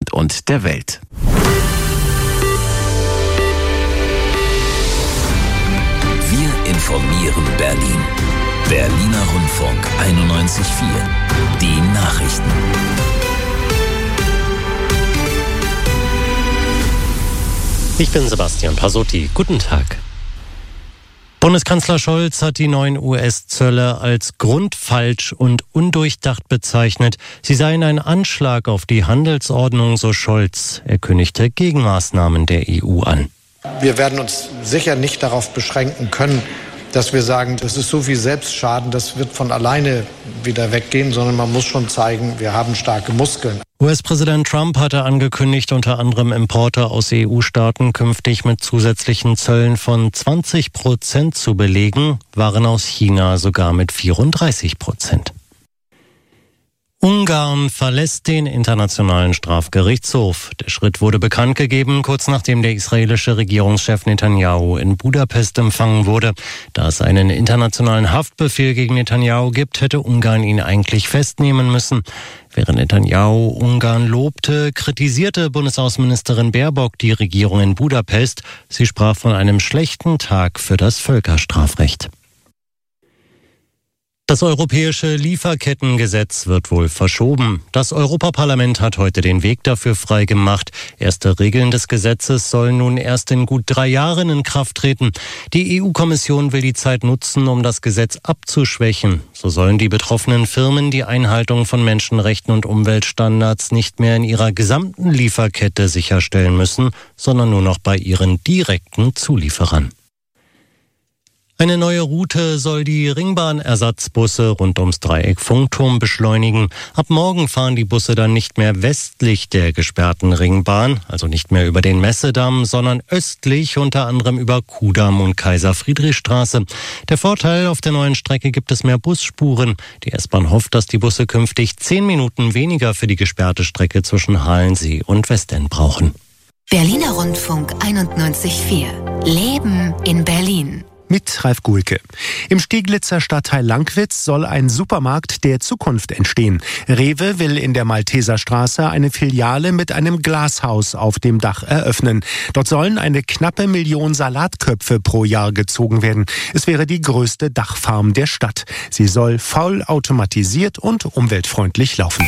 Deutschland und der Welt. Wir informieren Berlin. Berliner Rundfunk 91.4. Die Nachrichten. Ich bin Sebastian Pasotti. Guten Tag. Bundeskanzler Scholz hat die neuen US-Zölle als grundfalsch und undurchdacht bezeichnet. Sie seien ein Anschlag auf die Handelsordnung, so Scholz. Er kündigte Gegenmaßnahmen der EU an. Wir werden uns sicher nicht darauf beschränken können, dass wir sagen, das ist so viel Selbstschaden, das wird von alleine wieder weggehen, sondern man muss schon zeigen, wir haben starke Muskeln. US-Präsident Trump hatte angekündigt, unter anderem Importe aus EU-Staaten künftig mit zusätzlichen Zöllen von 20% zu belegen, Waren aus China sogar mit 34%. Ungarn verlässt den Internationalen Strafgerichtshof. Der Schritt wurde bekannt gegeben, kurz nachdem der israelische Regierungschef Netanyahu in Budapest empfangen wurde. Da es einen internationalen Haftbefehl gegen Netanyahu gibt, hätte Ungarn ihn eigentlich festnehmen müssen. Während Netanyahu Ungarn lobte, kritisierte Bundesaußenministerin Baerbock die Regierung in Budapest. Sie sprach von einem schlechten Tag für das Völkerstrafrecht. Das europäische Lieferkettengesetz wird wohl verschoben. Das Europaparlament hat heute den Weg dafür freigemacht. Erste Regeln des Gesetzes sollen nun erst in gut 3 Jahren in Kraft treten. Die EU-Kommission will die Zeit nutzen, um das Gesetz abzuschwächen. So sollen die betroffenen Firmen die Einhaltung von Menschenrechten und Umweltstandards nicht mehr in ihrer gesamten Lieferkette sicherstellen müssen, sondern nur noch bei ihren direkten Zulieferern. Eine neue Route soll die Ringbahnersatzbusse rund ums Dreieck Funkturm beschleunigen. Ab morgen fahren die Busse dann nicht mehr westlich der gesperrten Ringbahn, also nicht mehr über den Messedamm, sondern östlich, unter anderem über Kudamm und Kaiser-Friedrich-Straße. Der Vorteil: auf der neuen Strecke gibt es mehr Busspuren. Die S-Bahn hofft, dass die Busse künftig 10 Minuten weniger für die gesperrte Strecke zwischen Halensee und Westend brauchen. Berliner Rundfunk 91.4. Leben in Berlin. Mit Ralf Guhlke. Im Steglitzer Stadtteil Langwitz soll ein Supermarkt der Zukunft entstehen. Rewe will in der Malteserstraße eine Filiale mit einem Glashaus auf dem Dach eröffnen. Dort sollen eine knappe Million Salatköpfe pro Jahr gezogen werden. Es wäre die größte Dachfarm der Stadt. Sie soll vollautomatisiert und umweltfreundlich laufen.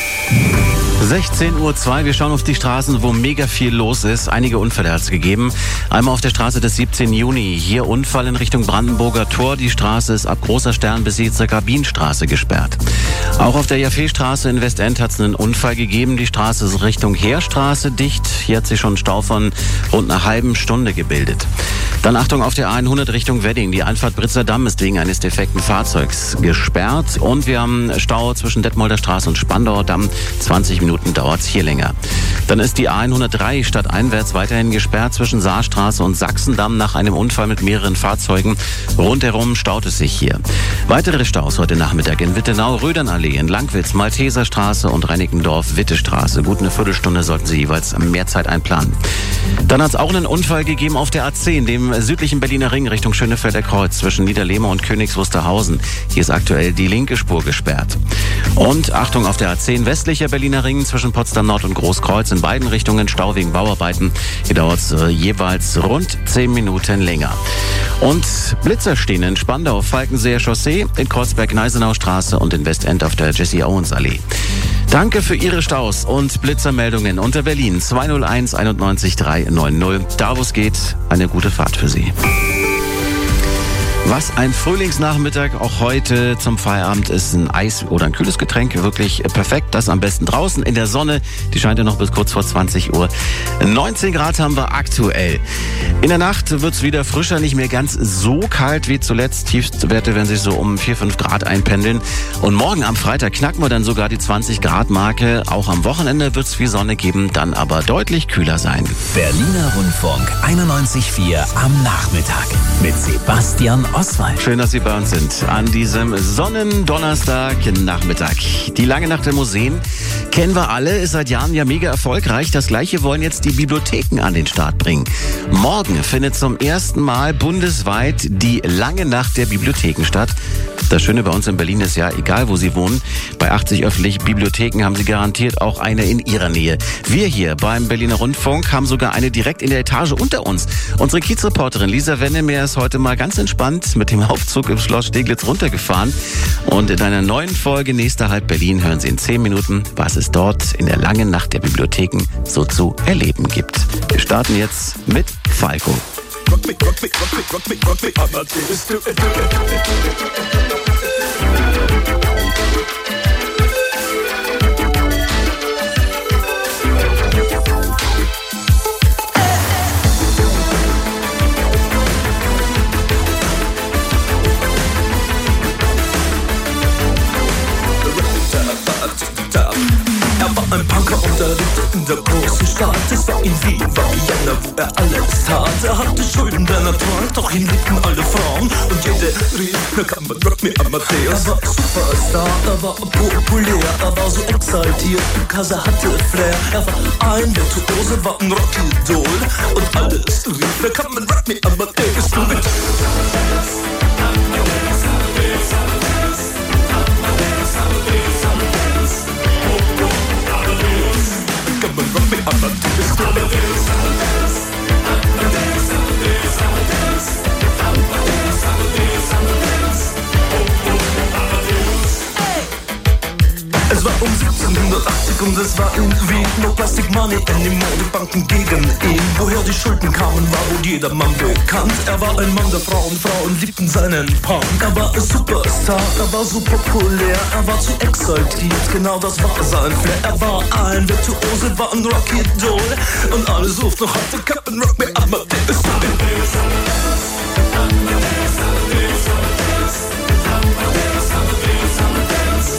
16:02 Uhr, wir schauen auf die Straßen, wo mega viel los ist. Einige Unfälle hat es gegeben. Einmal auf der Straße des 17. Juni. Hier Unfall in Richtung Brandenburger Tor. Die Straße ist ab Großer Stern bis Rabinstraße gesperrt. Auch auf der Jaffeestraße in Westend hat es einen Unfall gegeben. Die Straße ist Richtung Heerstraße dicht. Hier hat sich schon ein Stau von rund einer halben Stunde gebildet. Dann Achtung auf der A100 Richtung Wedding. Die Einfahrt Britzer Damm ist wegen eines defekten Fahrzeugs gesperrt. Und wir haben Stau zwischen Detmolder Straße und Spandauer Damm. 20 Minuten dauert es hier länger. Dann ist die A103 stadteinwärts weiterhin gesperrt zwischen Saarstraße und Sachsendamm nach einem Unfall mit mehreren Fahrzeugen. Rundherum staut es sich hier. Weitere Staus heute Nachmittag in Wittenau, Rödernallee, in Langwitz, Malteserstraße und Reinickendorf, Wittestraße. Gut eine Viertelstunde sollten Sie jeweils mehr Zeit einplanen. Dann hat es auch einen Unfall gegeben auf der A10, dem südlichen Berliner Ring Richtung Schönefelder Kreuz zwischen Niederlehmer und Königs Wusterhausen. Hier ist aktuell die linke Spur gesperrt. Und Achtung auf der A10 westlicher Berliner Ring zwischen Potsdam Nord und Großkreuz in beiden Richtungen Stau wegen Bauarbeiten. Hier dauert es jeweils rund 10 Minuten länger. Und Blitzer stehen in Spandau, Falkenseer Chaussee, in Kreuzberg-Gneisenau Straße und in Westend auf der Jesse-Owens-Allee. Danke für Ihre Staus und Blitzermeldungen unter Berlin 201 91 390. Da wo es geht, eine gute Fahrt für Sie. Was ein Frühlingsnachmittag auch heute zum Feierabend ist, ein Eis oder ein kühles Getränk, wirklich perfekt. Das am besten draußen in der Sonne, die scheint ja noch bis kurz vor 20 Uhr. 19 Grad haben wir aktuell. In der Nacht wird es wieder frischer, nicht mehr ganz so kalt wie zuletzt. Tiefstwerte werden sich so um 4-5 Grad einpendeln. Und morgen am Freitag knacken wir dann sogar die 20 Grad Marke. Auch am Wochenende wird es viel Sonne geben, dann aber deutlich kühler sein. Berliner Rundfunk 91.4 am Nachmittag mit Sebastian Auswahl. Schön, dass Sie bei uns sind an diesem Sonnendonnerstag-Nachmittag. Die lange Nacht der Museen kennen wir alle, ist seit Jahren ja mega erfolgreich. Das Gleiche wollen jetzt die Bibliotheken an den Start bringen. Morgen findet zum ersten Mal bundesweit die lange Nacht der Bibliotheken statt. Das Schöne bei uns in Berlin ist ja, egal wo Sie wohnen, bei 80 öffentlichen Bibliotheken haben Sie garantiert auch eine in Ihrer Nähe. Wir hier beim Berliner Rundfunk haben sogar eine direkt in der Etage unter uns. Unsere Kiezreporterin Lisa Wennemeyer ist heute mal ganz entspannt mit dem Aufzug im Schloss Steglitz runtergefahren. Und in einer neuen Folge Nächster Halt Berlin hören Sie in 10 Minuten, was es dort in der langen Nacht der Bibliotheken so zu erleben gibt. Wir starten jetzt mit Falco. Rock me, rock me, rock me, rock me, rock me, Amadeus, do it, do it. Ein Punker unterrichtete in der großen Stadt. Es war in Wien, war Vienna, wo er alles tat. Er hatte Schulden, der Natur, doch ihn liebten alle Frauen. Und jede rief, na kann man rock me Amadeus. Er war Superstar, er war populär, er war so exaltiert, because er hatte Flair. Er war ein Virtuose, war ein Rockidol. Und alles rief, na kann man rock me Amadeus. Du mit rock me Amadeus, Amadeus, Amadeus, Amadeus, Amadeus, Amadeus, Amadeus, Amadeus. Es war um 1780 und es war in Wien. No Plastic Money anymore, die Banken gegen ihn. Woher die Schulden kamen, war wohl jedermann bekannt. Er war ein Mann der Frauen, Frauen liebten seinen Punk. Er war ein Superstar, er war so populär, er war zu exaltiert, genau das war sein Flair. Er war ein Virtuose, war ein Rockidol. Und alle suchten noch heute Captain Rock me Amadeus. Amadeus, Amadeus, Amadeus, Amadeus, Amadeus, Amadeus, Amadeus.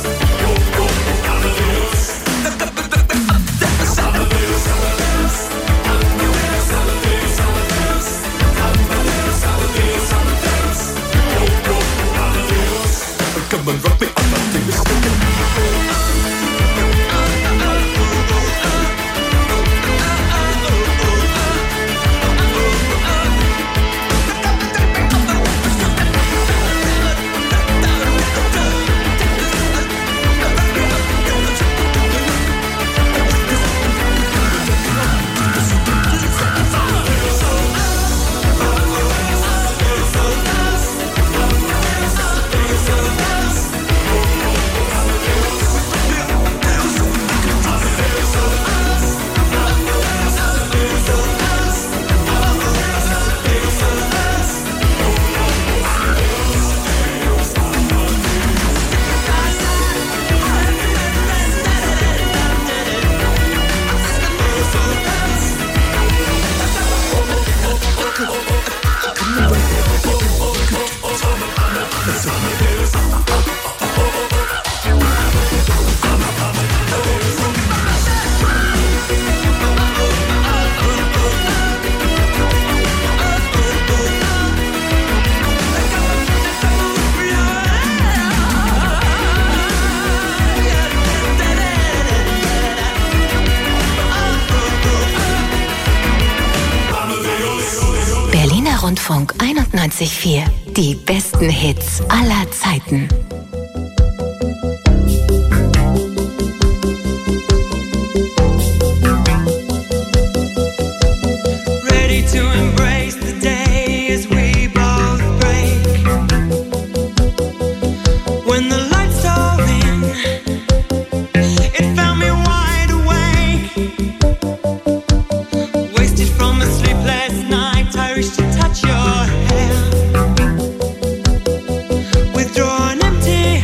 Come on, rock me, Amadeus. Rundfunk 91.4. Die besten Hits aller Zeiten. Ready to embrace the day as we both break. When the lights dove in, it found me wide awake. Wasted from a sleepless night, I reached to touch your hair. Withdraw an empty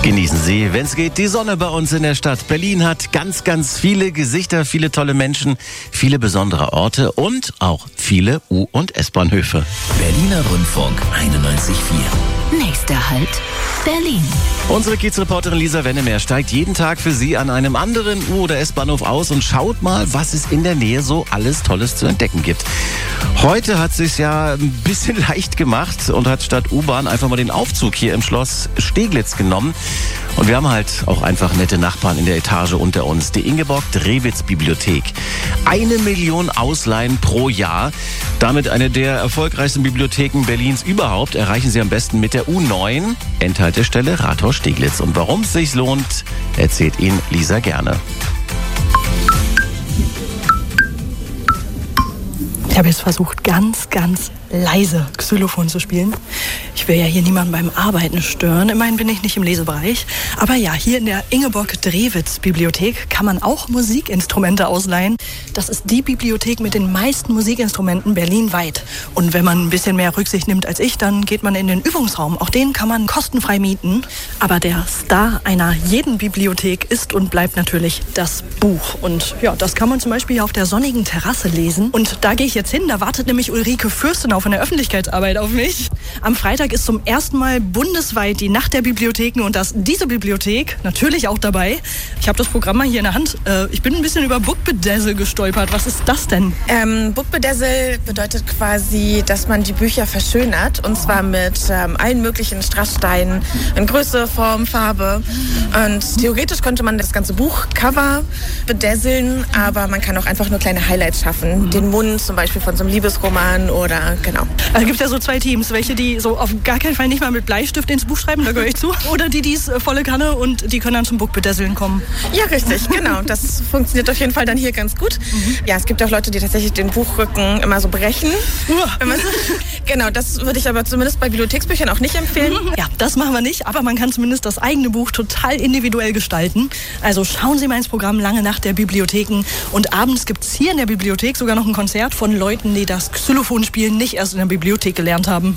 Genießen Sie, wenn es geht, die Sonne bei uns in der Stadt. Berlin hat ganz, ganz viele Gesichter, viele tolle Menschen, viele besondere Orte und auch viele U- und S-Bahnhöfe. Berliner Rundfunk 91.4. Nächster Halt, Berlin. Unsere Kiezreporterin Lisa Wennemer steigt jeden Tag für Sie an einem anderen U- oder S-Bahnhof aus und schaut mal, was es in der Nähe so alles Tolles zu entdecken gibt. Heute hat sie es ja ein bisschen leicht gemacht und hat statt U-Bahn einfach mal den Aufzug hier im Schloss Steglitz genommen. Und wir haben halt auch einfach nette Nachbarn in der Etage unter uns. Die Ingeborg-Drewitz-Bibliothek. 1 Million Ausleihen pro Jahr. Damit eine der erfolgreichsten Bibliotheken Berlins überhaupt. Erreichen Sie am besten mit der U9, Endhaltestelle Rathaus Steglitz. Und warum es sich lohnt, erzählt Ihnen Lisa gerne. Ich habe jetzt versucht, ganz, ganz leise Xylophon zu spielen. Ich will ja hier niemanden beim Arbeiten stören. Immerhin bin ich nicht im Lesebereich. Aber ja, hier in der Ingeborg-Drewitz-Bibliothek kann man auch Musikinstrumente ausleihen. Das ist die Bibliothek mit den meisten Musikinstrumenten berlinweit. Und wenn man ein bisschen mehr Rücksicht nimmt als ich, dann geht man in den Übungsraum. Auch den kann man kostenfrei mieten. Aber der Star einer jeden Bibliothek ist und bleibt natürlich das Buch. Und ja, das kann man zum Beispiel hier auf der sonnigen Terrasse lesen. Und da gehe ich jetzt hin. Da wartet nämlich Ulrike Fürstenau von der Öffentlichkeitsarbeit auf mich. Am Freitag ist zum ersten Mal bundesweit die Nacht der Bibliotheken und diese Bibliothek natürlich auch dabei. Ich habe das Programm mal hier in der Hand. Ich bin ein bisschen über Book Bedazzle gestolpert. Was ist das denn? Book Bedazzle bedeutet quasi, dass man die Bücher verschönert und zwar mit allen möglichen Strasssteinen in Größe, Form, Farbe. Und theoretisch könnte man das ganze Buchcover bedazzeln, aber man kann auch einfach nur kleine Highlights schaffen. Den Mund zum Beispiel von so einem Liebesroman oder genau. Es gibt ja so zwei Teams, welche die so auf gar keinen Fall nicht mal mit Bleistift ins Buch schreiben, da gehöre ich zu. Oder die es volle Kanne und die können dann zum Book Bedazzeln kommen. Ja, richtig, genau. Das funktioniert auf jeden Fall dann hier ganz gut. Ja, es gibt auch Leute, die tatsächlich den Buchrücken immer so brechen. Genau, das würde ich aber zumindest bei Bibliotheksbüchern auch nicht empfehlen. Ja, das machen wir nicht, aber man kann zumindest das eigene Buch total individuell gestalten. Also schauen Sie mal ins Programm Lange Nacht der Bibliotheken und abends gibt es hier in der Bibliothek sogar noch ein Konzert von Leuten, die das Xylophonspielen nicht erst in der Bibliothek gelernt haben.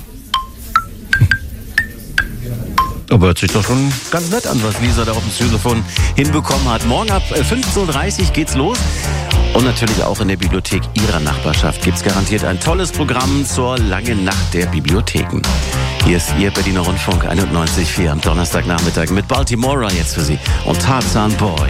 Aber hört sich doch schon ganz nett an, was Lisa da auf dem Xylophon hinbekommen hat. Morgen ab 15.30 Uhr geht's los. Und natürlich auch in der Bibliothek Ihrer Nachbarschaft gibt's garantiert ein tolles Programm zur Langen Nacht der Bibliotheken. Hier ist Ihr Berliner Rundfunk 91.4 am Donnerstagnachmittag mit Baltimora jetzt für Sie und Tarzan Boy.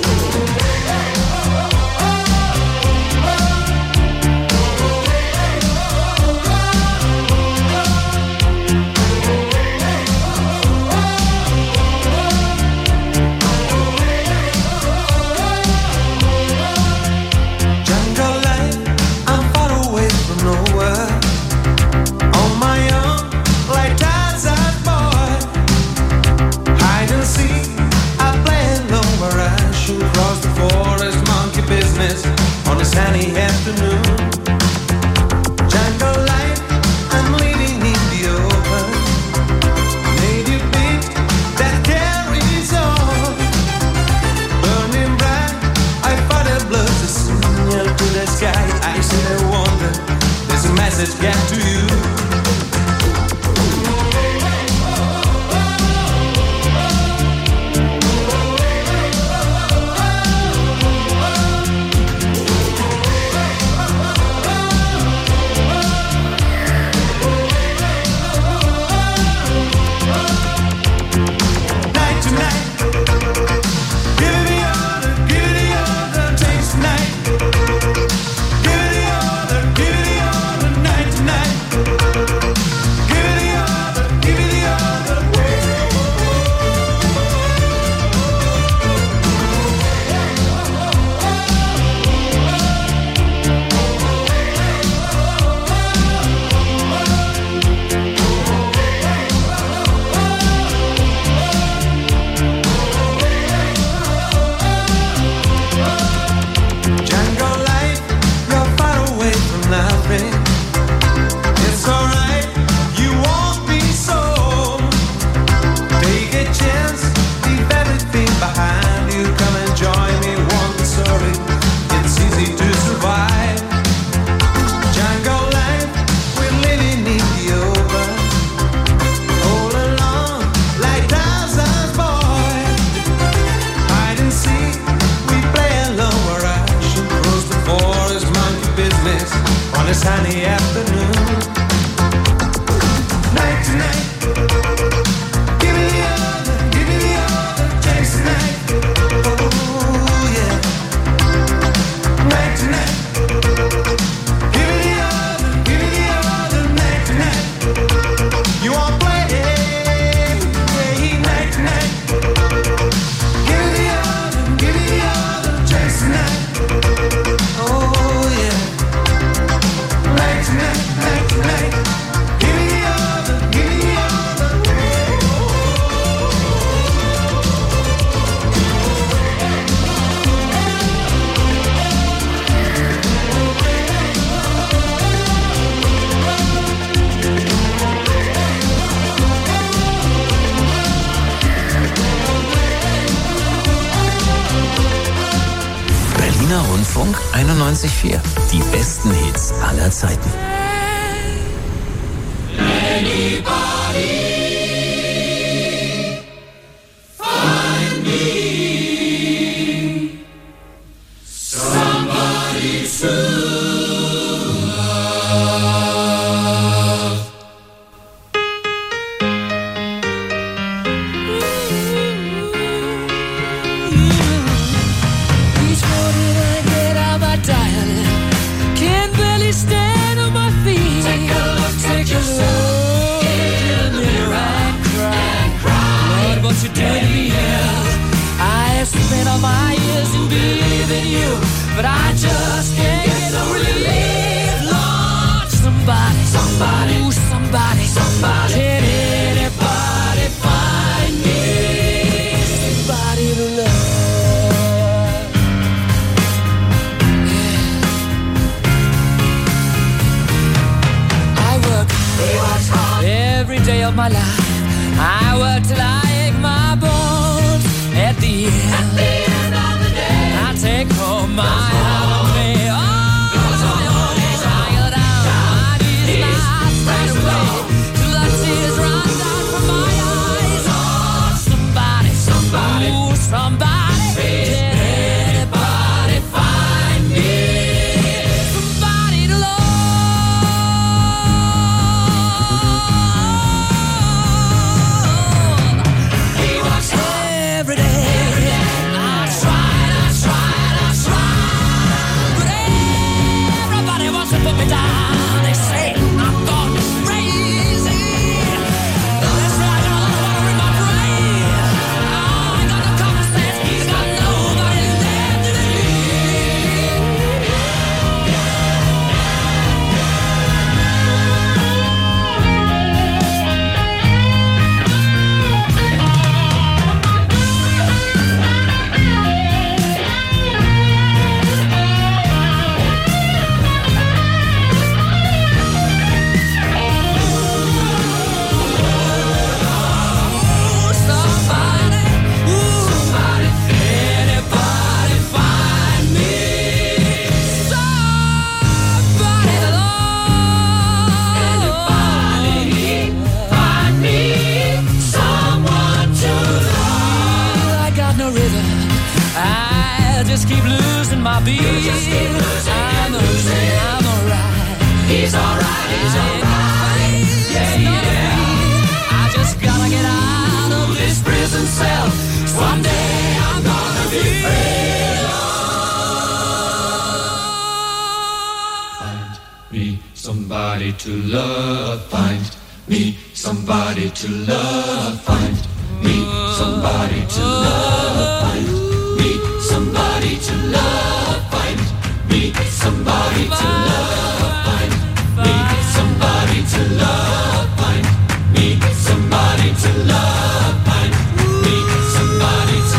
Sunny afternoon, jungle light, I'm living in the open. Native beat that carries on, burning bright. I find a blood to signal to the sky. I sit and wonder, there's a message get to you. sunny afternoon. Night to night, give me the other chance tonight. Oh yeah. Night to night, give me the other night to night. You wanna play night to night. Give me the other chance tonight. Oh yeah. Night to night, night to night. Give me the other. Berliner Rundfunk 91.4. Die besten Hits aller Zeiten. Each morning I get out my diary, can't barely stand on my feet. Take a look at yourself in the mirror and cry. Lord, what you did to me is I have spent all my years in believing you, but I just can't get no relief. Lord, somebody, ooh, somebody, can anybody find me somebody to love? Every day of my life, I work till I ache my bones. At the end of the day, I take home my holiday. Oh, tired out, my knees not right away, till the tears run down from my eyes. Oh, somebody, ooh, somebody, can anybody find me somebody to love? Every day, I tried, but everybody wants to put me down. They say I'm gone crazy. That's right, I don't wanna read my brain. I ain't got no common sense, I got nobody left to just keep losing my beat. I'm alright. He's alright. Yeah. I just gotta get out of this prison cell. Someday I'm gonna be free. Find me somebody to love. Find me somebody to love. Find me somebody to love. Find me somebody to love. Find me somebody to love. Find me somebody to love. Find me somebody to love. Find me somebody to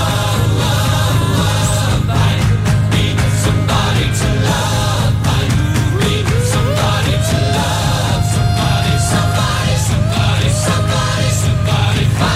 love. Find me somebody to love. Find me somebody to love. Somebody. Find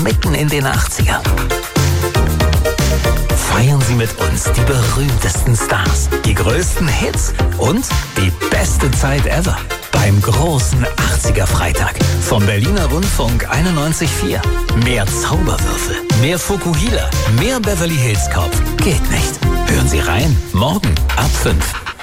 mitten in den 80ern. Feiern Sie mit uns die berühmtesten Stars, die größten Hits und die beste Zeit ever beim großen 80er Freitag vom Berliner Rundfunk 91.4. Mehr Zauberwürfel, mehr Fukuhila, mehr Beverly Hills Cop. Geht nicht. Hören Sie rein, morgen ab 5.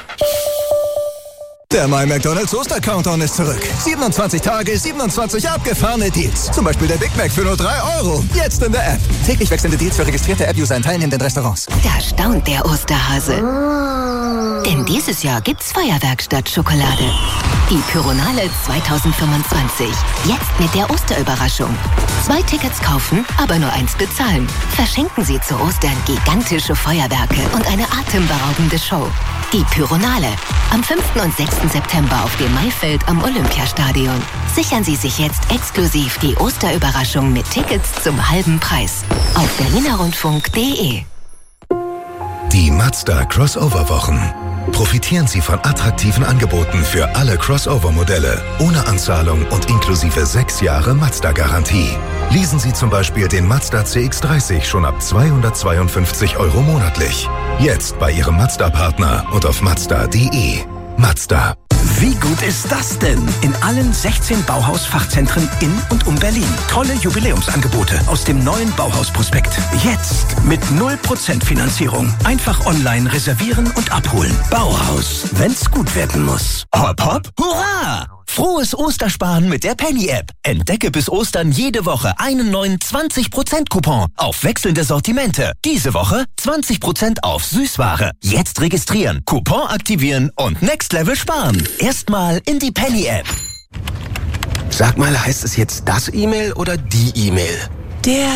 Der My McDonald's Oster-Countdown ist zurück. 27 Tage, 27 abgefahrene Deals. Zum Beispiel der Big Mac für nur 3 €. Jetzt in der App. Täglich wechselnde Deals für registrierte App-User in teilnehmenden Restaurants. Da staunt der Osterhase. Denn dieses Jahr gibt's Feuerwerk statt Schokolade. Die Pyronale 2025. Jetzt mit der Osterüberraschung. 2 Tickets kaufen, aber nur 1 bezahlen. Verschenken Sie zu Ostern gigantische Feuerwerke und eine atemberaubende Show. Die Pyronale. Am 5. und 6. September auf dem Maifeld am Olympiastadion. Sichern Sie sich jetzt exklusiv die Osterüberraschung mit Tickets zum halben Preis. Auf berlinerrundfunk.de. Die Mazda Crossover-Wochen. Profitieren Sie von attraktiven Angeboten für alle Crossover-Modelle, ohne Anzahlung und inklusive 6 Jahre Mazda-Garantie. Leasen Sie zum Beispiel den Mazda CX-30 schon ab 252 € monatlich. Jetzt bei Ihrem Mazda-Partner und auf Mazda.de. Mazda. Wie gut ist das denn? In allen 16 Bauhaus-Fachzentren in und um Berlin. Tolle Jubiläumsangebote aus dem neuen Bauhaus-Prospekt. Jetzt mit 0% Finanzierung. Einfach online reservieren und abholen. Bauhaus, wenn's gut werden muss. Hopp, hopp, hurra! Frohes Ostersparen mit der Penny-App. Entdecke bis Ostern jede Woche einen neuen 20%-Coupon auf wechselnde Sortimente. Diese Woche 20% auf Süßware. Jetzt registrieren, Coupon aktivieren und Next Level sparen. Erstmal in die Penny-App. Sag mal, heißt es jetzt das E-Mail oder die E-Mail? Der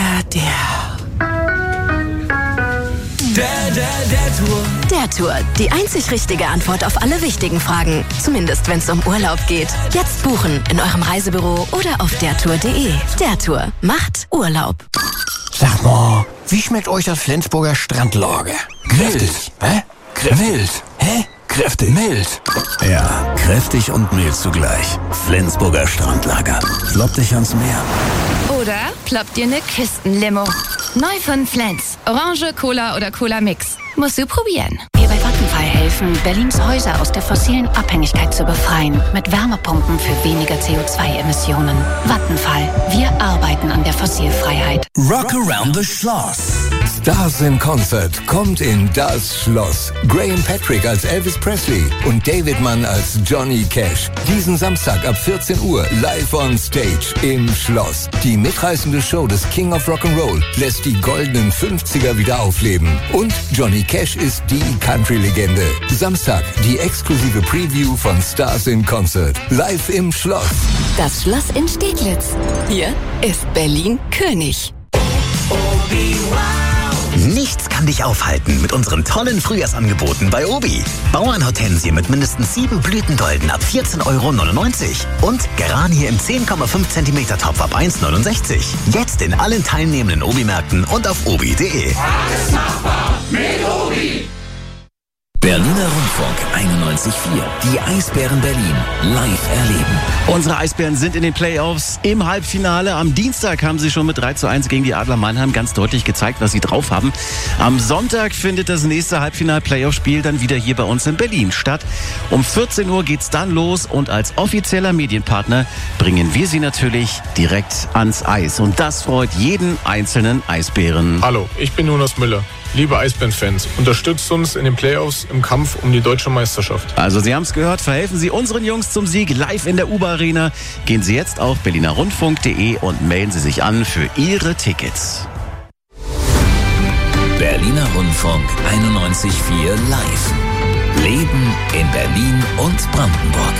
Tour. Der Tour. Die einzig richtige Antwort auf alle wichtigen Fragen. Zumindest, wenn es um Urlaub geht. Jetzt buchen in eurem Reisebüro oder auf dertour.de. Der Tour macht Urlaub. Sag mal, wie schmeckt euch das Flensburger Strandlager? Mild. Hä? Mild. Hä? Kräftig. Mild. Ja, kräftig und mild zugleich. Flensburger Strandlager. Plopp dich ans Meer. Oder ploppt dir eine Küstenlimo. Neu von Flens. Orange, Cola oder Cola Mix. Musst du probieren. Wir bei Vattenfall helfen, Berlins Häuser aus der fossilen Abhängigkeit zu befreien. Mit Wärmepumpen für weniger CO2-Emissionen. Vattenfall. Wir arbeiten an der Fossilfreiheit. Rock Around the Schloss. Stars in Concert kommt in das Schloss. Graham Patrick als Elvis Presley und David Mann als Johnny Cash. Diesen Samstag ab 14 Uhr live on stage im Schloss. Die mitreißende Show des King of Rock'n'Roll lässt die goldenen 50er wieder aufleben. Und Johnny Cash ist die Country-Legende. Samstag die exklusive Preview von Stars in Concert. Live im Schloss. Das Schloss in Steglitz. Hier ist Berlin König. Nichts kann dich aufhalten mit unseren tollen Frühjahrsangeboten bei Obi. Bauernhortensie mit mindestens 7 Blütendolden ab 14,99 € und Geranie im 10,5 cm Topf ab 1,69 €. Jetzt in allen teilnehmenden Obi-Märkten und auf obi.de. Alles machbar mit Obi. Berliner Rundfunk 91.4. Die Eisbären Berlin live erleben. Unsere Eisbären sind in den Playoffs im Halbfinale. Am Dienstag haben sie schon mit 3:1 gegen die Adler Mannheim ganz deutlich gezeigt, was sie drauf haben. Am Sonntag findet das nächste Halbfinal-Playoff-Spiel dann wieder hier bei uns in Berlin statt. Um 14 Uhr geht's dann los und als offizieller Medienpartner bringen wir sie natürlich direkt ans Eis. Und das freut jeden einzelnen Eisbären. Hallo, ich bin Jonas Müller. Liebe Eisbären-Fans, unterstützt uns in den Playoffs im Kampf um die deutsche Meisterschaft. Also Sie haben es gehört, verhelfen Sie unseren Jungs zum Sieg live in der UBA-Arena. Gehen Sie jetzt auf berlinerrundfunk.de und melden Sie sich an für Ihre Tickets. Berliner Rundfunk 91.4 live. Leben in Berlin und Brandenburg.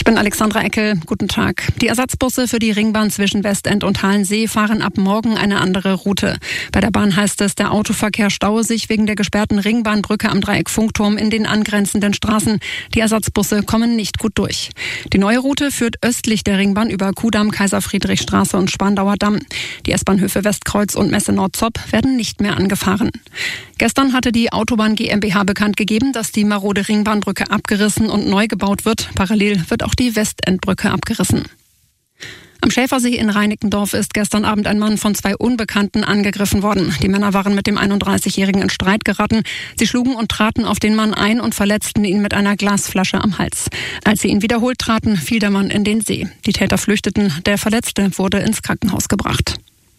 Ich bin Alexandra Eckel. Guten Tag. Die Ersatzbusse für die Ringbahn zwischen Westend und Halensee fahren ab morgen eine andere Route. Bei der Bahn heißt es, der Autoverkehr staue sich wegen der gesperrten Ringbahnbrücke am Dreieck Funkturm in den angrenzenden Straßen. Die Ersatzbusse kommen nicht gut durch. Die neue Route führt östlich der Ringbahn über Kudamm, Kaiser-Friedrich-Straße und Spandauer Damm. Die S-Bahnhöfe Westkreuz und Messe Nord-Zopp werden nicht mehr angefahren. Gestern hatte die Autobahn GmbH bekannt gegeben, dass die marode Ringbahnbrücke abgerissen und neu gebaut wird. Parallel wird auch die Westendbrücke abgerissen. Am Schäfersee in Reinickendorf ist gestern Abend ein Mann von 2 Unbekannten angegriffen worden. Die Männer waren mit dem 31-Jährigen in Streit geraten. Sie schlugen und traten auf den Mann ein und verletzten ihn mit einer Glasflasche am Hals. Als sie ihn wiederholt traten, fiel der Mann in den See. Die Täter flüchteten. Der Verletzte wurde ins Krankenhaus gebracht.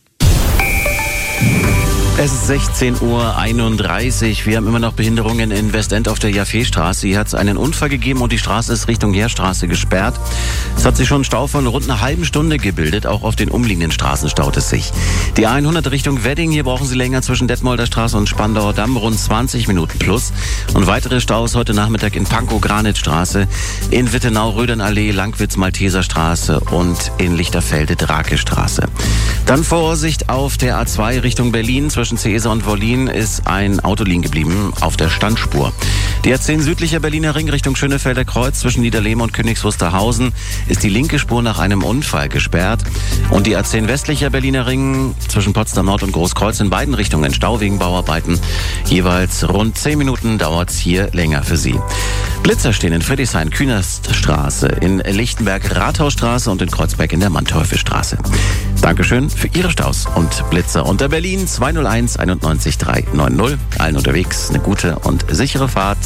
Es ist 16:31 Uhr. Wir haben immer noch Behinderungen in Westend auf der Jaffe-Straße. Hier hat es einen Unfall gegeben und die Straße ist Richtung Heerstraße gesperrt. Es hat sich schon ein Stau von rund einer halben Stunde gebildet. Auch auf den umliegenden Straßen staut es sich. Die A100 Richtung Wedding. Hier brauchen Sie länger zwischen Detmolder Straße und Spandauer Damm. Rund 20 Minuten plus. Und weitere Staus heute Nachmittag in Pankow-Granitstraße, in Wittenau-Rödernallee, Langwitz-Malteserstraße und in Lichterfelde-Drake-Straße. Dann Vorsicht auf der A2 Richtung Berlin. Zwischen Ceesa und Wollin ist ein Auto liegen geblieben auf der Standspur. Die A10 südlicher Berliner Ring Richtung Schönefelder Kreuz zwischen Niederlehme und Königs Wusterhausen ist die linke Spur nach einem Unfall gesperrt. Und die A10 westlicher Berliner Ring zwischen Potsdam Nord und Großkreuz in beiden Richtungen Stau wegen Bauarbeiten. Jeweils rund 10 Minuten dauert es hier länger für Sie. Blitzer stehen in Friedrichshain-Kühnerstraße, in Lichtenberg-Rathausstraße und in Kreuzberg in der Manteuffelstraße. Dankeschön für Ihre Staus und Blitzer unter Berlin 201 91 390. Allen unterwegs eine gute und sichere Fahrt.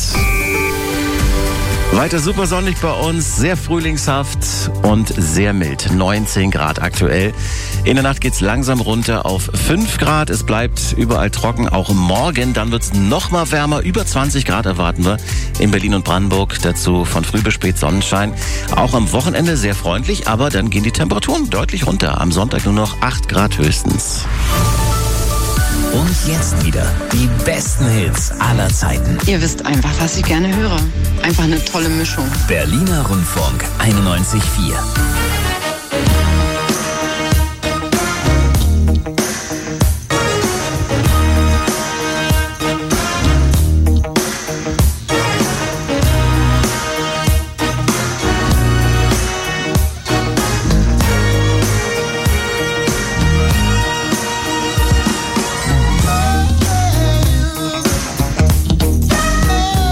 Weiter super sonnig bei uns, sehr frühlingshaft und sehr mild. 19 Grad aktuell. In der Nacht geht's langsam runter auf 5 Grad. Es bleibt überall trocken, auch morgen. Dann wird's noch mal wärmer. Über 20 Grad erwarten wir in Berlin und Brandenburg. Dazu von früh bis spät Sonnenschein. Auch am Wochenende sehr freundlich, aber dann gehen die Temperaturen deutlich runter. Am Sonntag nur noch 8 Grad höchstens. Und jetzt wieder die besten Hits aller Zeiten. Ihr wisst einfach, was ich gerne höre. Einfach eine tolle Mischung. Berliner Rundfunk 91,4.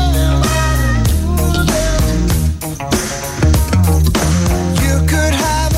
You could have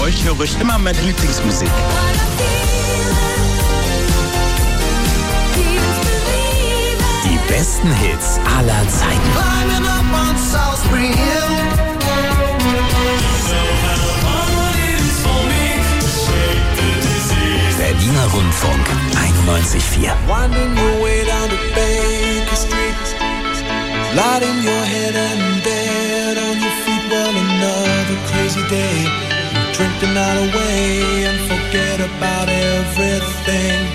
euch höre ich immer meine Lieblingsmusik. Die besten Hits aller Zeiten. Berliner Rundfunk 91,4. Winding your way down to Baker Street, lighting your head and bed on your feet. Well, another crazy day. You drink the night away and forget about everything.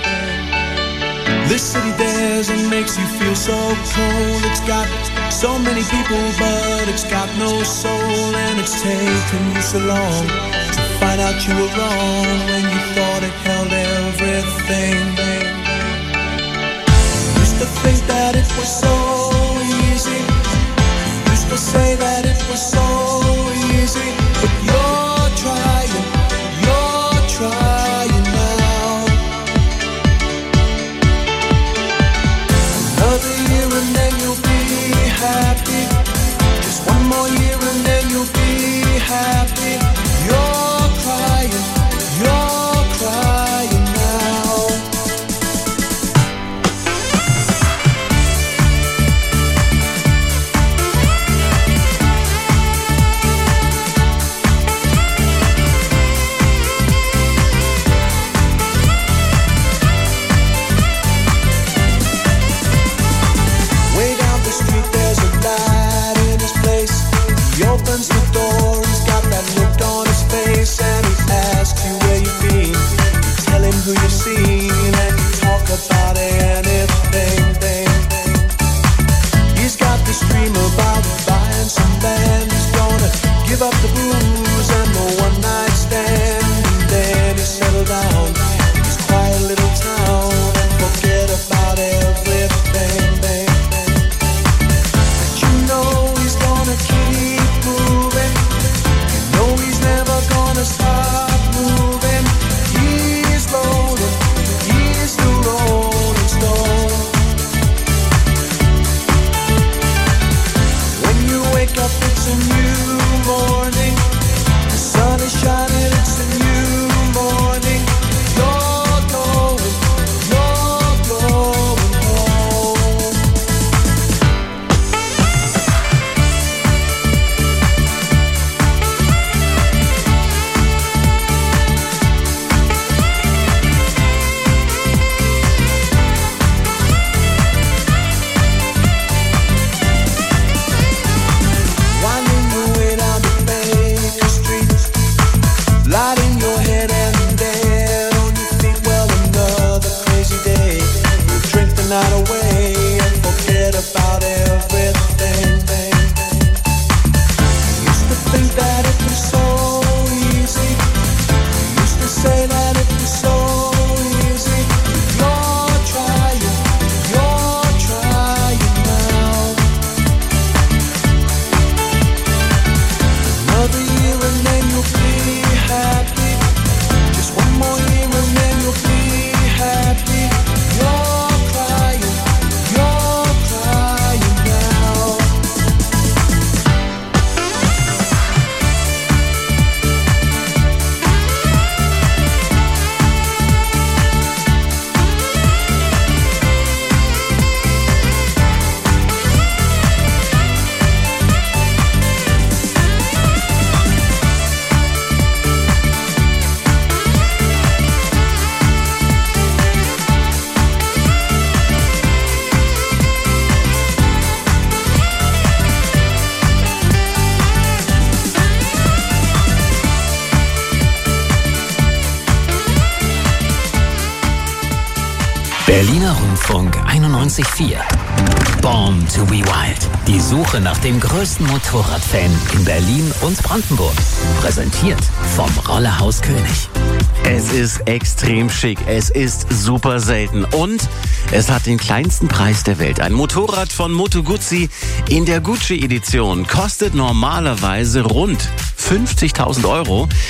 This city dares and makes you feel so cold. It's got so many people, but it's got no soul. And it's taken you so long to find out you were wrong when you thought it held everything. Used to think that it was so easy. Used to say that it was so easy. But you're trying now. Another year and then you'll be happy. Just one more year and then you'll be happy. You're crying now. Way down the street there's a light in his place. He opens the door, he's got that look on his face, and he asks you where you've been. You tell him who you've seen, and you talk about anything. He's got this dream about buying some land. He's gonna give up the booze and the one-night stand, and then he settle down in his quiet little town and forget about everything. But you know he's gonna keep moving. You know he's never gonna stop moving. He's rolling, he's the rolling stone. When you wake up, it's a new morning. The sun is shining, it's a new morning. You're going home. Winding your way down to Baker Street, lighting your head and dead on your feet. Well, another crazy day. You drink the night away and forget about everything. Used to think that it was so easy. Used to say that it was so easy. You're trying now. Another year and then you'll be happy. Just one more year and then you'll be happy. You're crying now. Berliner Rundfunk 91,4. Born to be Wild. Die Suche nach dem größten Motorradfan in Berlin und Brandenburg. Präsentiert vom Rollerhaus König. Es ist extrem schick, es ist super selten und es hat den kleinsten Preis der Welt. Ein Motorrad von Moto Guzzi in der Gucci-Edition kostet normalerweise rund 50.000 Euro.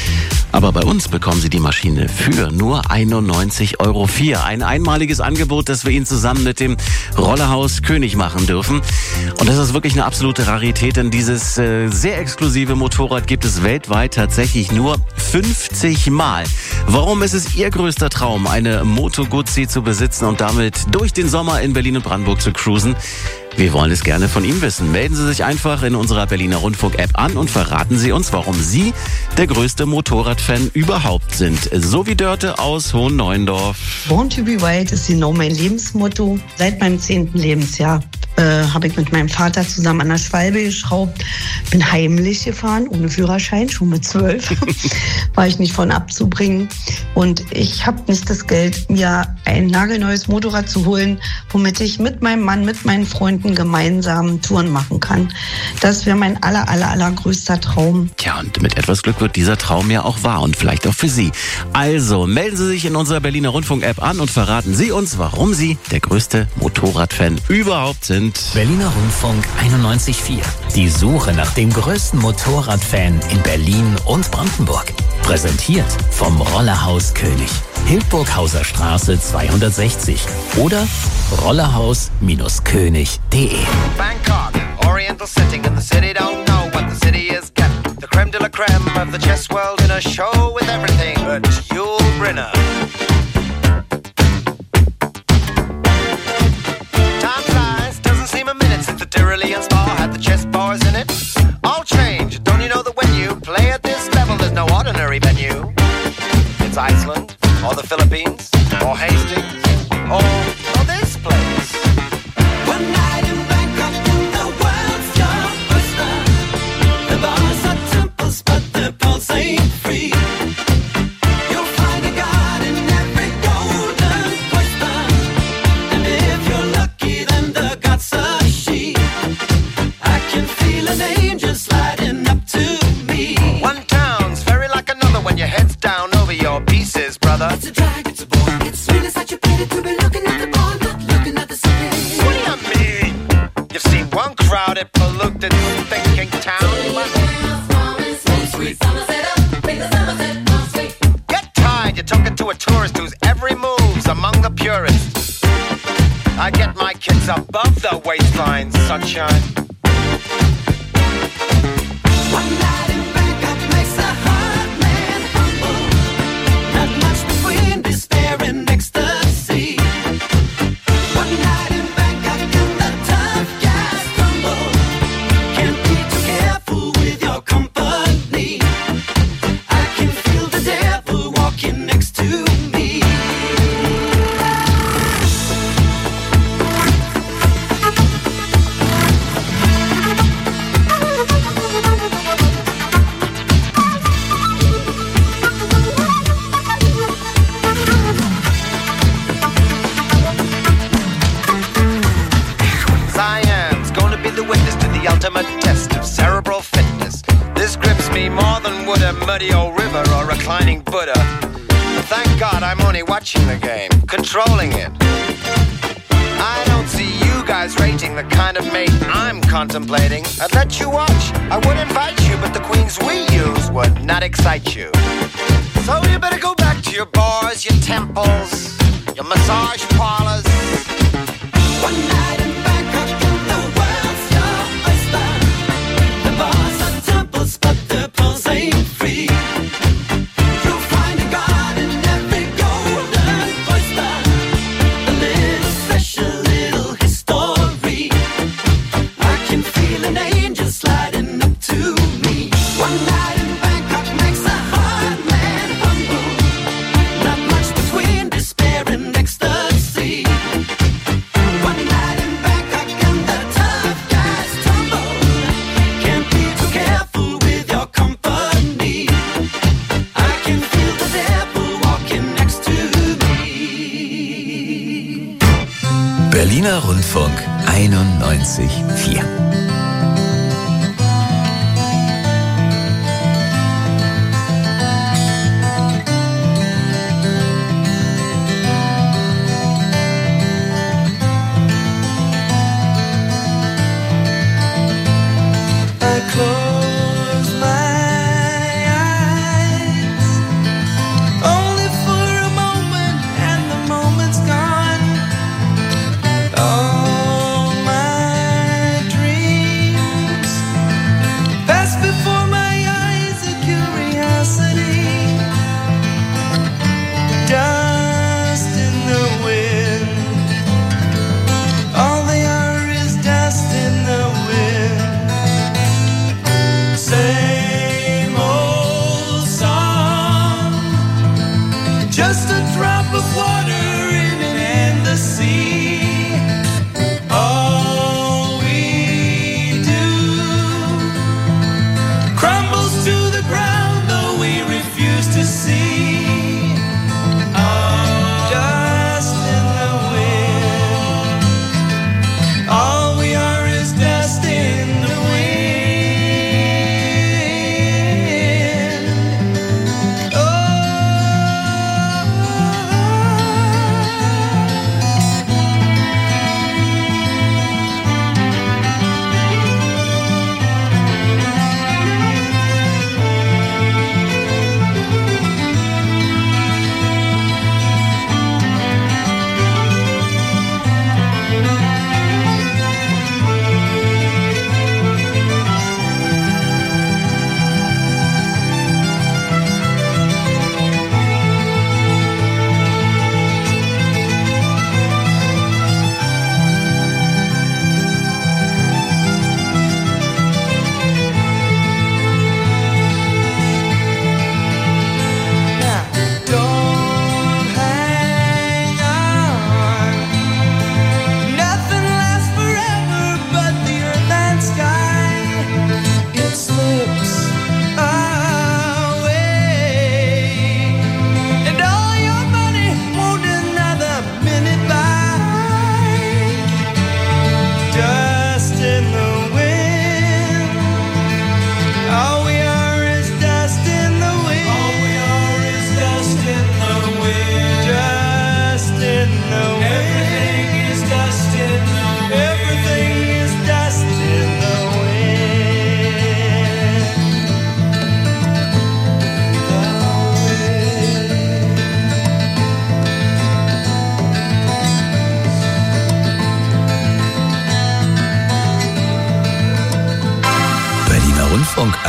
Aber bei uns bekommen Sie die Maschine für nur 91,04 €. Ein einmaliges Angebot, das wir Ihnen zusammen mit dem Rollerhaus König machen dürfen. Und das ist wirklich eine absolute Rarität, denn dieses sehr exklusive Motorrad gibt es weltweit tatsächlich nur 50 Mal. Warum ist es Ihr größter Traum, eine Moto Guzzi zu besitzen und damit durch den Sommer in Berlin und Brandenburg zu cruisen? Wir wollen es gerne von Ihnen wissen. Melden Sie sich einfach in unserer Berliner Rundfunk-App an und verraten Sie uns, warum Sie der größte Motorradfan überhaupt sind. So wie Dörte aus Hohenneuendorf. Born to be wild ist genau mein Lebensmotto. Seit meinem 10. Lebensjahr habe ich mit meinem Vater zusammen an der Schwalbe geschraubt. Bin heimlich gefahren, ohne Führerschein, schon mit 12. War ich nicht von abzubringen. Und ich habe nicht das Geld, mir ein nagelneues Motorrad zu holen, womit ich mit meinem Mann, mit meinen Freunden gemeinsam Touren machen kann. Das wäre mein allergrößter Traum. Tja, und mit etwas Glück wird dieser Traum ja auch wahr und vielleicht auch für Sie. Also melden Sie sich in unserer Berliner Rundfunk-App an und verraten Sie uns, warum Sie der größte Motorradfan überhaupt sind. Berliner Rundfunk 91,4. Die Suche nach dem größten Motorradfan in Berlin und Brandenburg. Präsentiert vom Rollerhaus König. Hildburghauser Straße 260 oder rollerhaus-könig.de. Bangkok, oriental setting in the city, don't know what the city is getting. The creme de la creme of the chess world in a show with everything but Yul Brynner. Time flies, doesn't seem a minute since the Tyrolean spa had the chess bars in it. All change, don't you know that when you play at this level, there's no ordinary venue. It's Iceland, or the Philippines, or Hastings, or this place. One night in Bangkok, the world's your oyster. The bars are temples, but the pulse ain't free. You'll find a god in every golden oyster. And if you're lucky, then the god's a she. I can feel an angel sliding up to me. One town's very like another when your head's down over your pieces, brother. It's a drag, it's a bore, it's really such a pity to be looking at the bar, not looking at the city. What do you mean? You've seen one crowded, polluted, thinking town. Get tired, you're talking to a tourist whose every move's among the purists. I get my kids above the waistline, sunshine. One night in Bangkok makes a hard man humble. Not much between despair and ecstasy. One night in Bangkok and the tough guys crumble. Can't be too careful with your company. I can feel the devil walking next to me. Cyan's gonna be the witness to the ultimate test of cerebral fitness. This grips me more than would a muddy old river or reclining Buddha. But thank God I'm only watching the game, controlling it. I don't see you guys rating the kind of mate I'm contemplating. I'd let you watch, I would invite you, but the queens we use would not excite you. So you better go back to your bars, your temples, your massage parlors. One night in Bangkok and the world's your oyster. The bars are temples, but the pulse ain't free. You'll find a god in every golden oyster. A little special, little history. I can feel an angel sliding up to me. One night in Bangkok makes a hard man humble. Not much between despair and ecstasy. One night in Bangkok and the tough guys tumble. Can't be too careful with your company. I can feel the devil walking next to me. Berliner Rundfunk 91,4. I close my eyes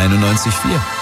91,4.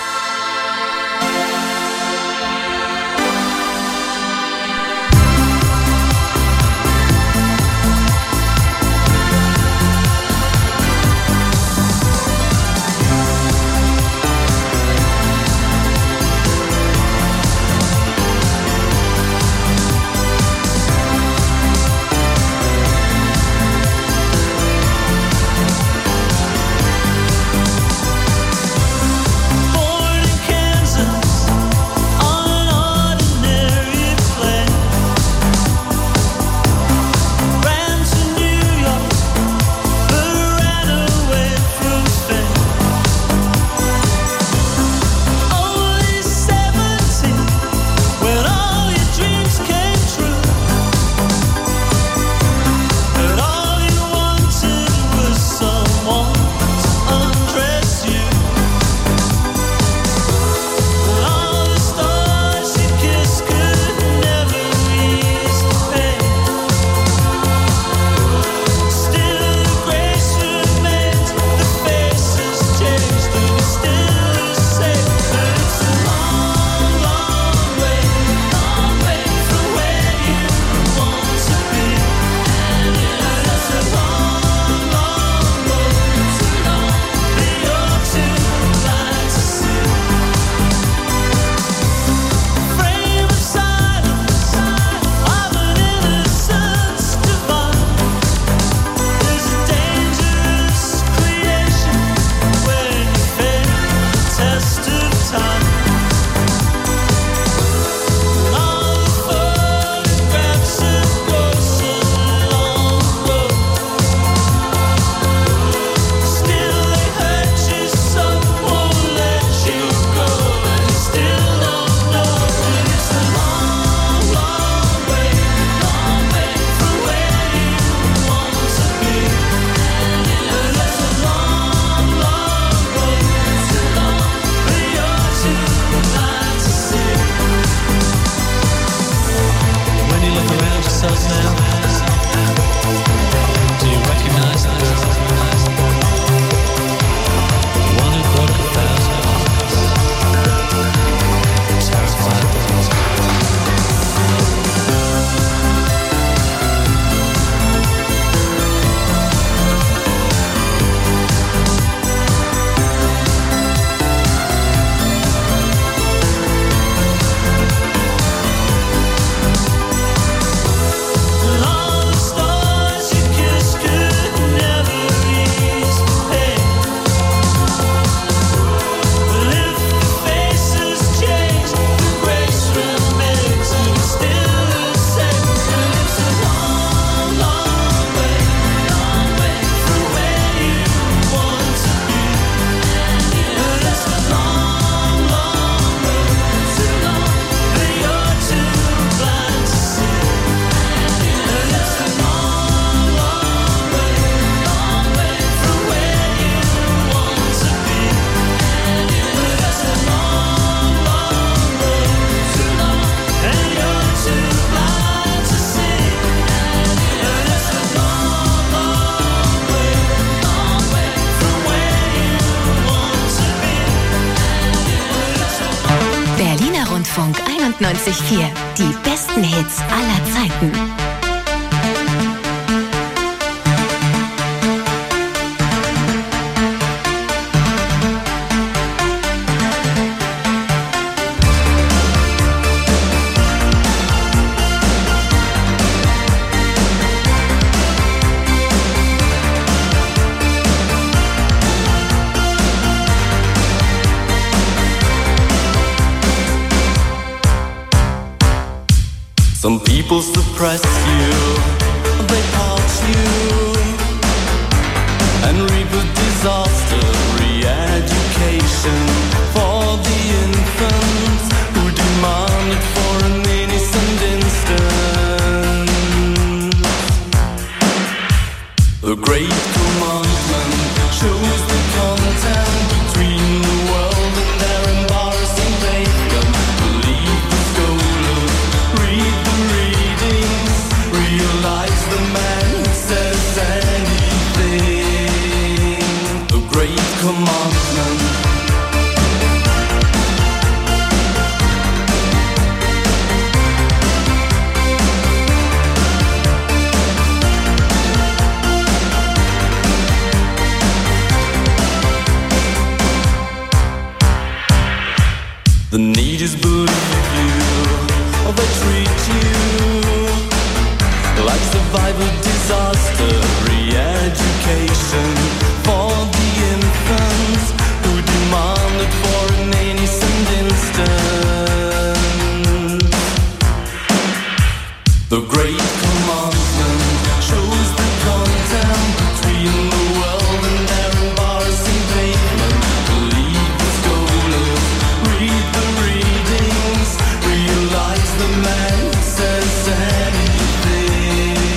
Rundfunk 91,4. Die besten Hits aller Zeiten. Some people suppress you, they parch you, and reap a disaster. Re-education for the infants who demand it for an innocent instant. The great commandment shows the content between the world and their embarrassing pagan. Believe the scholars, read the readings, realize the man who says The need is believe you, or they treat you like survival disaster, re-education for the infants who demanded for an innocent instant. The great commandment shows the contempt between the world and their embarrassing pavement. Believe the scholars, read the readings, realize the man who says anything.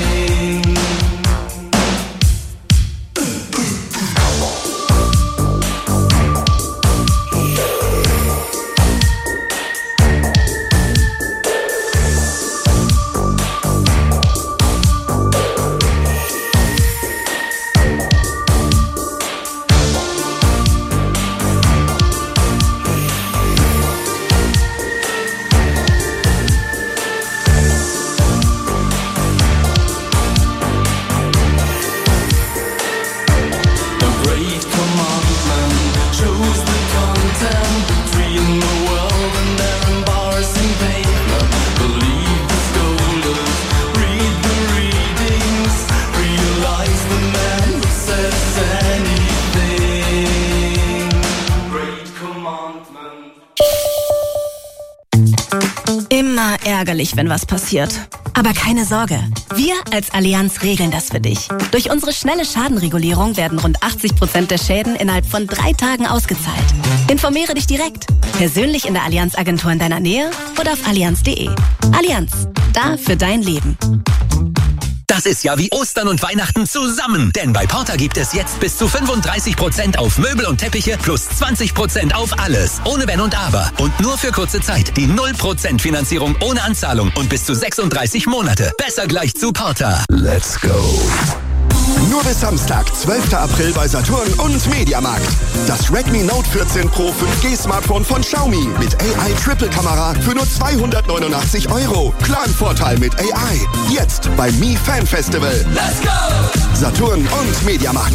Immer ärgerlich, wenn was passiert. Aber keine Sorge, wir als Allianz regeln das für dich. Durch unsere schnelle Schadenregulierung werden rund 80% der Schäden innerhalb von 3 Tagen ausgezahlt. Informiere dich direkt, persönlich in der Allianz-Agentur in deiner Nähe oder auf allianz.de. Allianz, da für dein Leben. Das ist ja wie Ostern und Weihnachten zusammen. Denn bei Porter gibt es jetzt bis zu 35% auf Möbel und Teppiche plus 20% auf alles. Ohne Wenn und Aber. Und nur für kurze Zeit. Die 0% Finanzierung ohne Anzahlung und bis zu 36 Monate. Besser gleich zu Porter. Let's go. Nur bis Samstag, 12. April bei Saturn und Mediamarkt. Das Redmi Note 14 Pro 5G Smartphone von Xiaomi mit AI-Triple-Kamera für nur 289 €. Klaren Vorteil mit AI. Jetzt beim Mi Fan Festival. Let's go! Saturn und Mediamarkt.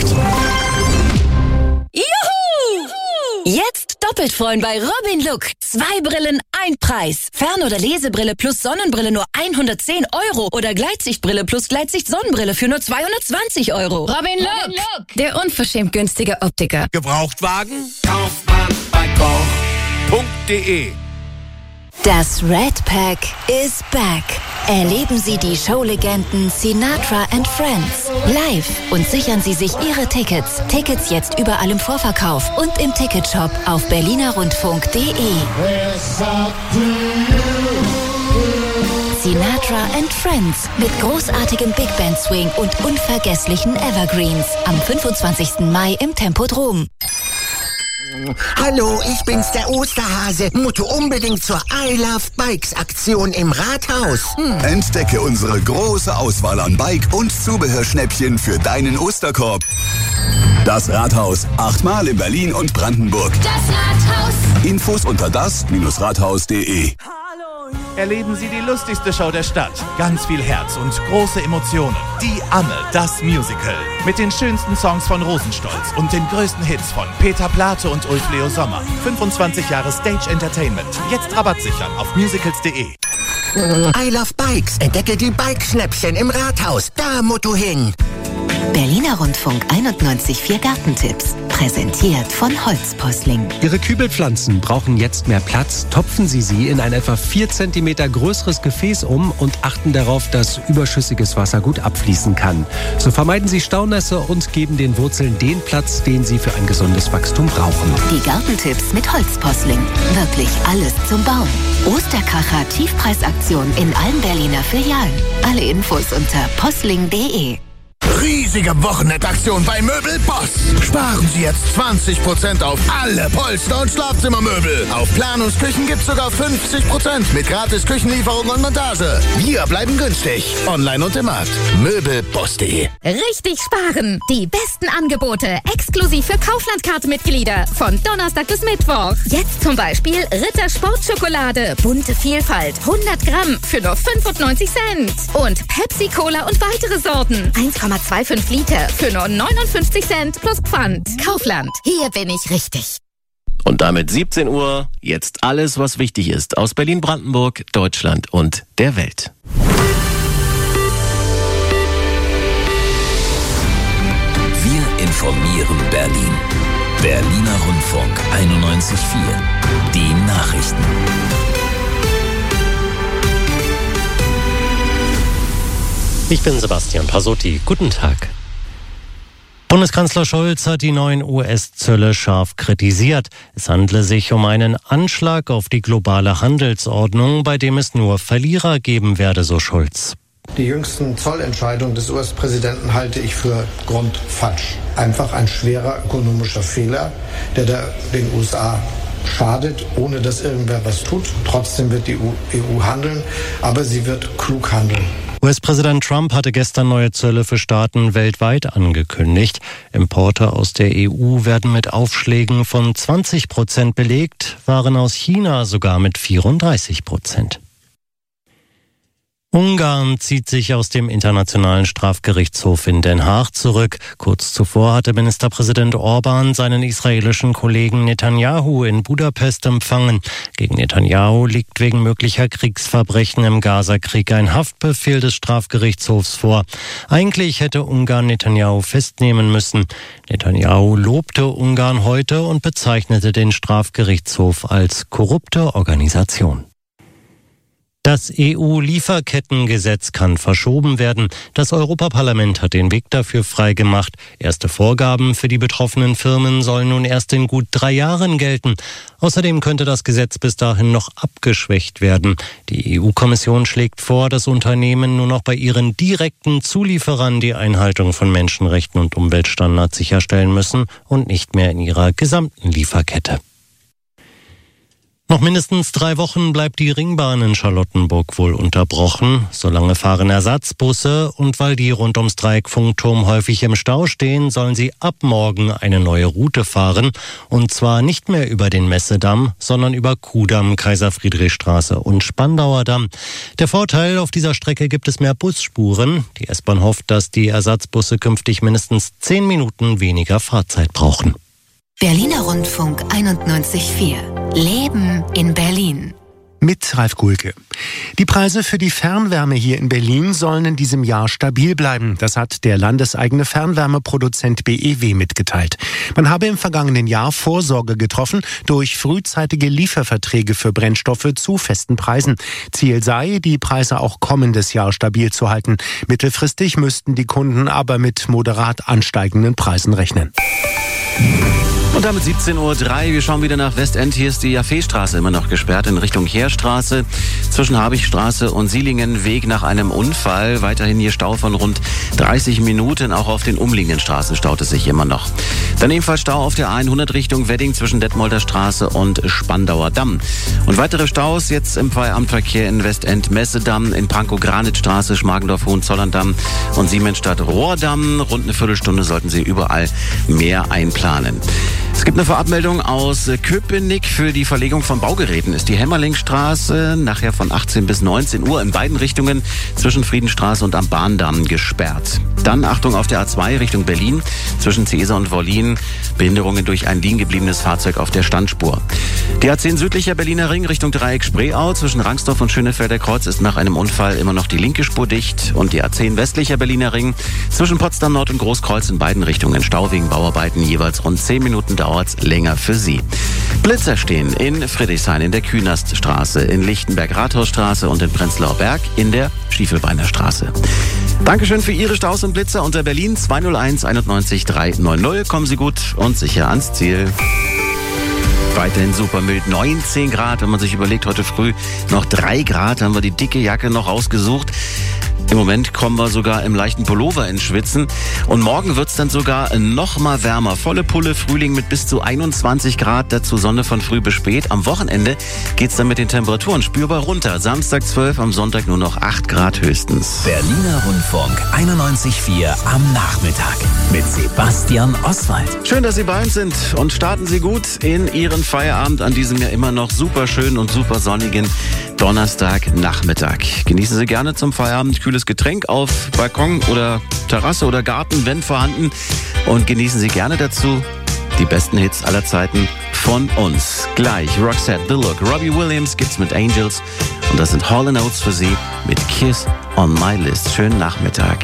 Juhu! Jetzt doppelt freuen bei Robin Look. 2 Brillen, 1 Preis. Fern- oder Lesebrille plus Sonnenbrille nur 110 € oder Gleitsichtbrille plus Gleitsicht-Sonnenbrille für nur 220 €. Robin Look, der unverschämt günstige Optiker. Gebrauchtwagen? Kauft man bei koch.de. Das Red Pack is back. Erleben Sie die Showlegenden Sinatra and Friends live und sichern Sie sich Ihre Tickets. Tickets jetzt überall im Vorverkauf und im Ticketshop auf berlinerrundfunk.de. Sinatra and Friends mit großartigem Big Band Swing und unvergesslichen Evergreens am 25. Mai im Tempodrom. Hallo, ich bin's, der Osterhase. Motto unbedingt zur I Love Bikes Aktion im Rathaus. Entdecke unsere große Auswahl an Bike- und Zubehörschnäppchen für deinen Osterkorb. Das Rathaus. 8-mal in Berlin und Brandenburg. Das Rathaus. Infos unter das-rathaus.de. Erleben Sie die lustigste Show der Stadt. Ganz viel Herz und große Emotionen. Die Amme, das Musical. Mit den schönsten Songs von Rosenstolz und den größten Hits von Peter Plate und Ulf Leo Sommer. 25 Jahre Stage Entertainment. Jetzt Rabatt sichern auf musicals.de. I Love Bikes. Entdecke die Bikeschnäppchen im Rathaus. Da, Motto hin. Berliner Rundfunk 91.4 Gartentipps. Präsentiert von Holzposling. Ihre Kübelpflanzen brauchen jetzt mehr Platz. Topfen Sie sie in ein etwa 4 cm größeres Gefäß um und achten darauf, dass überschüssiges Wasser gut abfließen kann. So vermeiden Sie Staunässe und geben den Wurzeln den Platz, den sie für ein gesundes Wachstum brauchen. Die Gartentipps mit Holzposling. Wirklich alles zum Bauen. Osterkracher Tiefpreisaktion in allen Berliner Filialen. Alle Infos unter posling.de. Riesige Wochenendaktion bei Möbelboss. Sparen Sie jetzt 20% auf alle Polster- und Schlafzimmermöbel. Auf Planungsküchen gibt's sogar 50% mit gratis Küchenlieferung und Montage. Wir bleiben günstig. Online und im Markt. Möbelboss.de. Richtig sparen. Die besten Angebote exklusiv für Kaufland-Card-Mitglieder von Donnerstag bis Mittwoch. Jetzt zum Beispiel Ritter Sportschokolade. Bunte Vielfalt. 100 Gramm für nur 95 Cent. Und Pepsi Cola und weitere Sorten. 1,25 Liter für nur 59 Cent plus Pfand. Kaufland. Hier bin ich richtig. Und damit 17 Uhr, jetzt alles, was wichtig ist aus Berlin, Brandenburg, Deutschland und der Welt. Wir informieren Berlin. Berliner Rundfunk 91.4. Die Nachrichten. Ich bin Sebastian Pasotti. Guten Tag. Bundeskanzler Scholz hat die neuen US-Zölle scharf kritisiert. Es handle sich um einen Anschlag auf die globale Handelsordnung, bei dem es nur Verlierer geben werde, so Scholz. Die jüngsten Zollentscheidungen des US-Präsidenten halte ich für grundfalsch. Einfach ein schwerer ökonomischer Fehler, der den USA schadet, ohne dass irgendwer was tut. Trotzdem wird die EU handeln, aber sie wird klug handeln. US-Präsident Trump hatte gestern neue Zölle für Staaten weltweit angekündigt. Importe aus der EU werden mit Aufschlägen von 20% belegt, Waren aus China sogar mit 34%. Ungarn zieht sich aus dem Internationalen Strafgerichtshof in Den Haag zurück. Kurz zuvor hatte Ministerpräsident Orban seinen israelischen Kollegen Netanyahu in Budapest empfangen. Gegen Netanyahu liegt wegen möglicher Kriegsverbrechen im Gazakrieg ein Haftbefehl des Strafgerichtshofs vor. Eigentlich hätte Ungarn Netanyahu festnehmen müssen. Netanyahu lobte Ungarn heute und bezeichnete den Strafgerichtshof als korrupte Organisation. Das EU-Lieferkettengesetz kann verschoben werden. Das Europaparlament hat den Weg dafür freigemacht. Erste Vorgaben für die betroffenen Firmen sollen nun erst in gut 3 Jahren gelten. Außerdem könnte das Gesetz bis dahin noch abgeschwächt werden. Die EU-Kommission schlägt vor, dass Unternehmen nur noch bei ihren direkten Zulieferern die Einhaltung von Menschenrechten und Umweltstandards sicherstellen müssen und nicht mehr in ihrer gesamten Lieferkette. Noch mindestens 3 Wochen bleibt die Ringbahn in Charlottenburg wohl unterbrochen. Solange fahren Ersatzbusse und weil die rund ums Dreieckfunkturm häufig im Stau stehen, sollen sie ab morgen eine neue Route fahren. Und zwar nicht mehr über den Messedamm, sondern über Kudamm, Kaiser-Friedrich-Straße und Spandauer Damm. Der Vorteil, auf dieser Strecke gibt es mehr Busspuren. Die S-Bahn hofft, dass die Ersatzbusse künftig mindestens 10 Minuten weniger Fahrzeit brauchen. Berliner Rundfunk 91.4. Leben in Berlin. Mit Ralf Gulke. Die Preise für die Fernwärme hier in Berlin sollen in diesem Jahr stabil bleiben. Das hat der landeseigene Fernwärmeproduzent BEW mitgeteilt. Man habe im vergangenen Jahr Vorsorge getroffen durch frühzeitige Lieferverträge für Brennstoffe zu festen Preisen. Ziel sei, die Preise auch kommendes Jahr stabil zu halten. Mittelfristig müssten die Kunden aber mit moderat ansteigenden Preisen rechnen. Und damit 17.03 Uhr. Wir schauen wieder nach Westend. Hier ist die Jaffeestraße immer noch gesperrt in Richtung Heerstraße. Zwischen Habichstraße und Sielingen Weg nach einem Unfall. Weiterhin hier Stau von rund 30 Minuten. Auch auf den umliegenden Straßen staut es sich immer noch. Dann ebenfalls Stau auf der A100 Richtung Wedding zwischen Detmolder Straße und Spandauer Damm. Und weitere Staus jetzt im Feierabendverkehr in Westend Messedamm, in Pankow-Granitstraße, Schmargendorf-Hohenzollern-Damm und Siemensstadt-Rohrdamm. Rund eine Viertelstunde sollten Sie überall mehr einplanen. Es gibt eine Vorabmeldung aus Köpenick. Für die Verlegung von Baugeräten ist die Hämmerlingstraße nachher von 18 bis 19 Uhr in beiden Richtungen zwischen Friedenstraße und am Bahndamm gesperrt. Dann Achtung auf der A2 Richtung Berlin zwischen Cäsar und Wollin. Behinderungen durch ein liegen gebliebenes Fahrzeug auf der Standspur. Die A10 südlicher Berliner Ring Richtung Dreieck Spreeau zwischen Rangsdorf und Schönefelder Kreuz ist nach einem Unfall immer noch die linke Spur dicht. Und die A10 westlicher Berliner Ring zwischen Potsdam Nord und Großkreuz in beiden Richtungen Stau wegen Bauarbeiten. Jeweils rund 10 Minuten dauert's länger für Sie. Blitzer stehen in Friedrichshain in der Künaststraße, in Lichtenberg-Rathausstraße und in Prenzlauer Berg in der Schiefelbeiner Straße. Dankeschön für Ihre Staus und Blitzer unter Berlin 201 91 390. Kommen Sie gut und sicher ans Ziel. Weiterhin super mild, 19 Grad. Wenn man sich überlegt, heute früh noch 3 Grad, haben wir die dicke Jacke noch rausgesucht. Im Moment kommen wir sogar im leichten Pullover ins Schwitzen. Und morgen wird's dann sogar noch mal wärmer. Volle Pulle, Frühling mit bis zu 21 Grad, dazu Sonne von früh bis spät. Am Wochenende geht's dann mit den Temperaturen spürbar runter. Samstag 12, am Sonntag nur noch 8 Grad höchstens. Berliner Rundfunk 91.4 am Nachmittag mit Sebastian Oswald. Schön, dass Sie bei uns sind und starten Sie gut in Ihren Feierabend an diesem ja immer noch super schönen und super sonnigen Donnerstagnachmittag. Genießen Sie gerne zum Feierabend kühles Getränk auf Balkon oder Terrasse oder Garten, wenn vorhanden. Und genießen Sie gerne dazu die besten Hits aller Zeiten von uns. Gleich Roxette, The Look. Robbie Williams gibt's mit Angels. Und das sind Hall & Oates für Sie mit Kiss on My List. Schönen Nachmittag.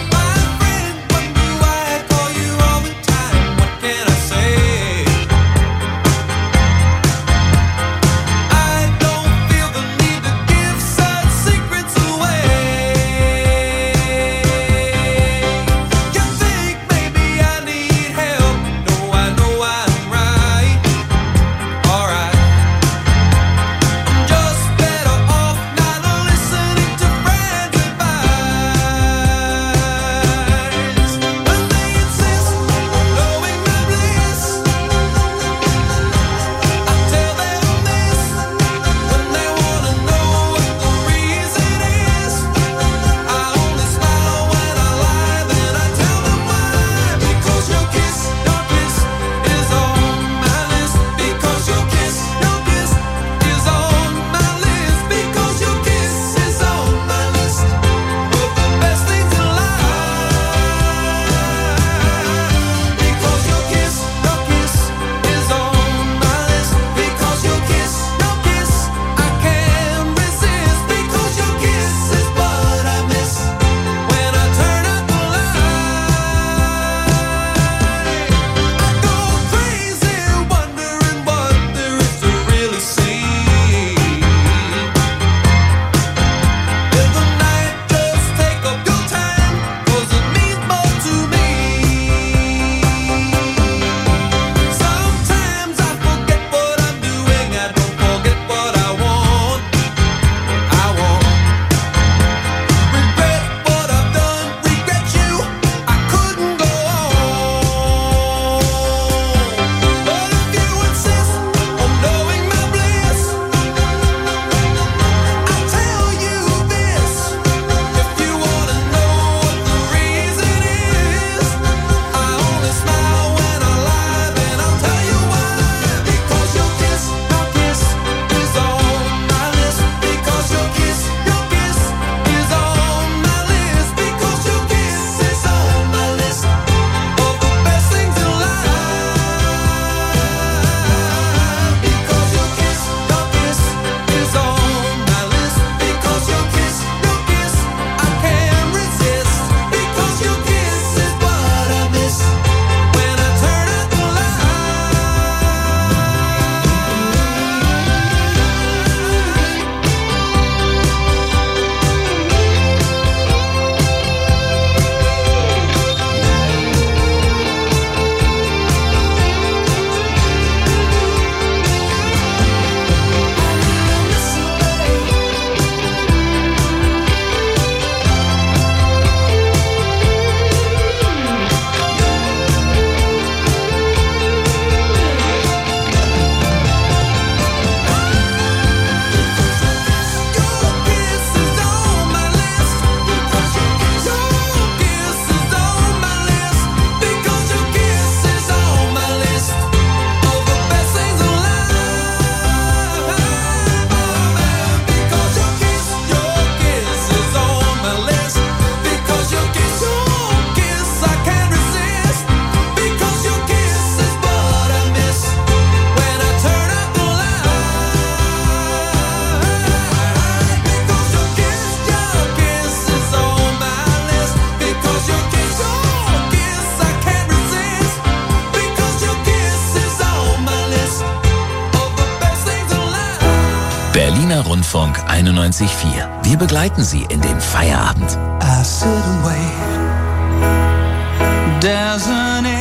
Berliner Rundfunk 91.4. Wir begleiten Sie in den Feierabend. I sit and wait. There's an